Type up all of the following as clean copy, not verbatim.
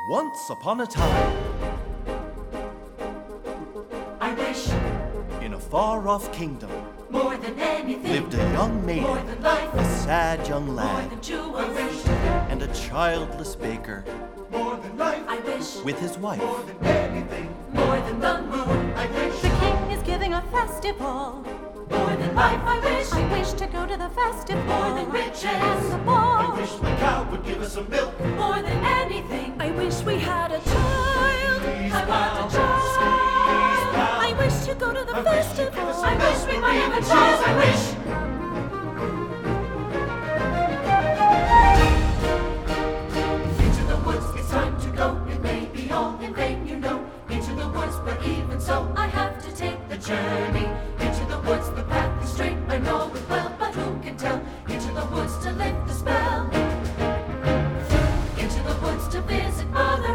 Once upon a time, I wish in a far-off kingdom, more than anything, lived a young maiden, more than life, a sad young more lad, than jewels, and a childless baker More than life, I wish with his wife. more than anything, more than the moon, I wish. The king is giving a festival. more than life, I wish To go to the festival. more than riches, And the I ball. wish my cow would give us some milk. more than anything. I wish we had a child. I want a child. I wish to go to the festival. I wish we might have a child. I wish. Into the woods, it's time to go. It may be all in vain, you know. Into the woods, but even so, I have to take the journey. Into the woods, the path is straight. I know it well, but who can tell? Into the woods to lift the spell. Into the woods to visit mother.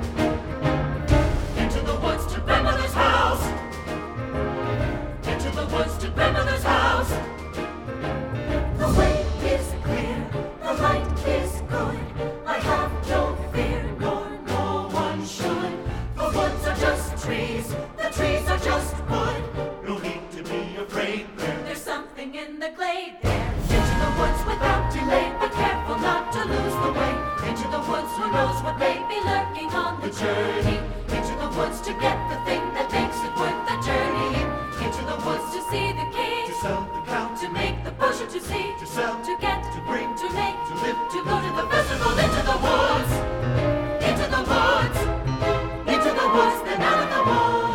Into the woods to grandmother's house. Into the woods to grandmother's house. The way is clear, the light is good. I have no fear, nor no one should. The woods are just trees, the trees are just wood. No need to be afraid there. There's something in the glade there. Into the woods without delay, be careful not to lose the way. Into the woods, who knows what may be lurking on the journey. Into the woods to get the thing that makes it worth the journey. Into the woods to see the king, To sell the cow, to make the potion to see, to sell, to get, to bring, to make, to live, to go to the festival. Into the woods, into the woods, into the woods, then out of the woods.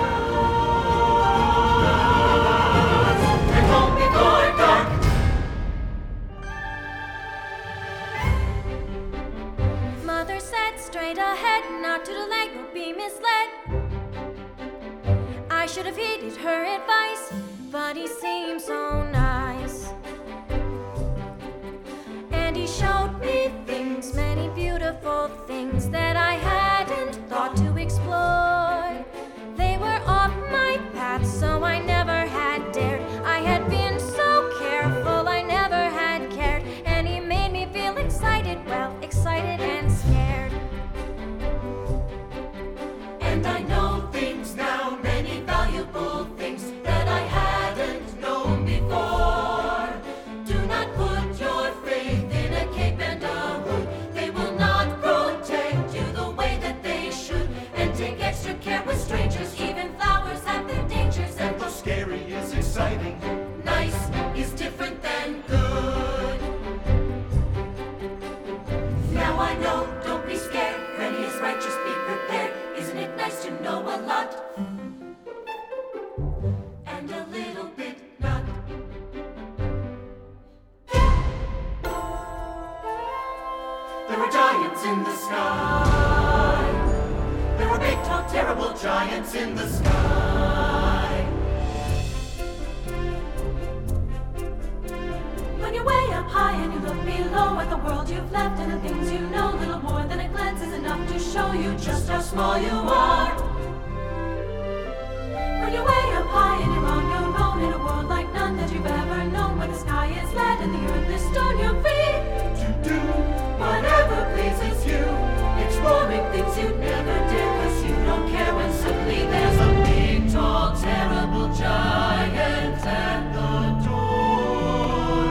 And home before dark. Mother said straight ahead, not to delay or be misled. I should have heeded her advice, but he seemed so nice. And he showed me things, many beautiful things that I hadn't thought to explore. They were off my path, so I never had dared. I had been so careful, I never had cared. And he made me feel excited, well, excited and scared. And I know things now, many valuable things that I hadn't known before. Do not put your faith in a cape and a hood. They will not protect you the way that they should. And take extra care with strangers, even flowers have their dangers. And though scary is exciting. nice is different than good. Now I know, don't be scared. Granny is right, just be prepared. Isn't it nice to know a lot? And a little bit not. There were giants in the sky. There were big, tall, terrible giants in the sky. When you're way up high and you look below at the world you've left and the things you know, little more than a glance is enough to show you just how small you are. When you're way up high and you're on your own in a world like none that you've ever known, where the sky is lead and the earth is stone, you're free To do whatever pleases you, exploring things you'd never dare, 'cause you don't care when suddenly there's a big, tall, terrible giant at the door.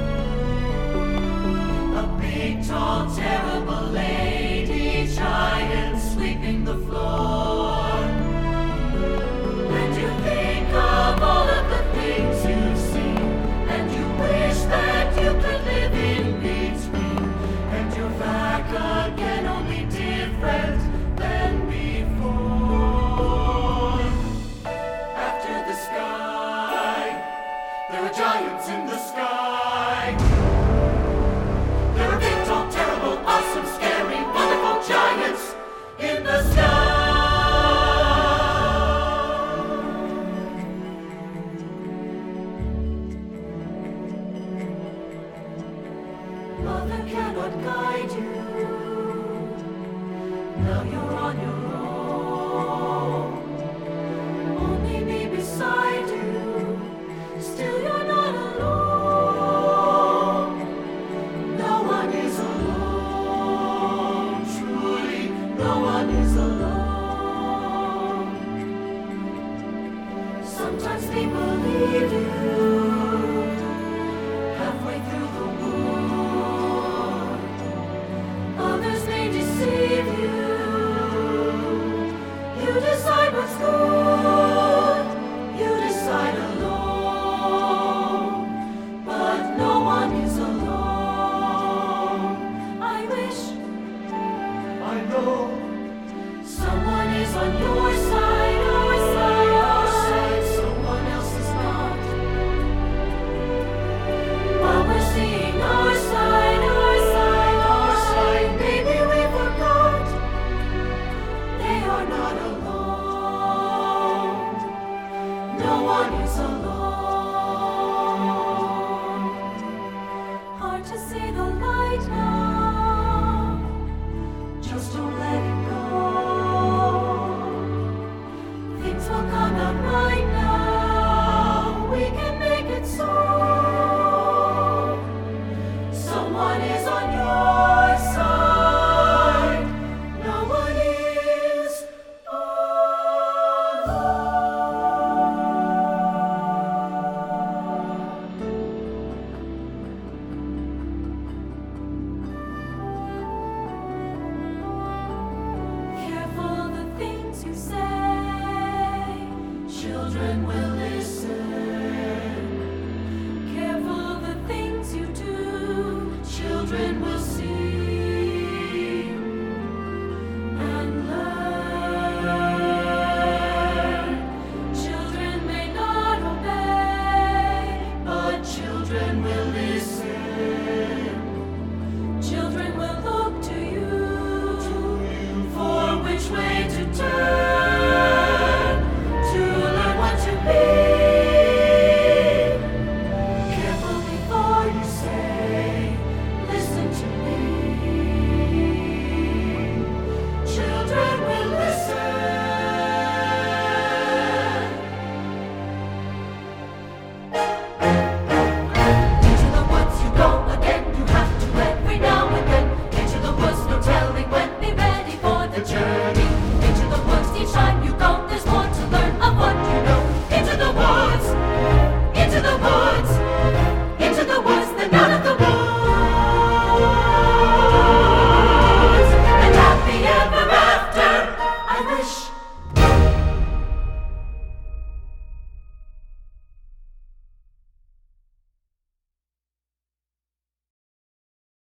A big, tall, terrible lady giant sweeping the floor. And you think of all of the things you've seen, and you wish that you could live Friends may believe you halfway through the war. Others may deceive you. You decide what's good. You decide alone. But no one is alone. I wish I know someone is on your side, our side, our side. Someone else is not. While we're seeing our side, our side, our side, maybe we forgot they are not alone. No one is alone. Hard to see the light now. Just don't let it go. Things will come out right now. We can make it so. Someone is on your side. No one is alone. Careful the things you say. Children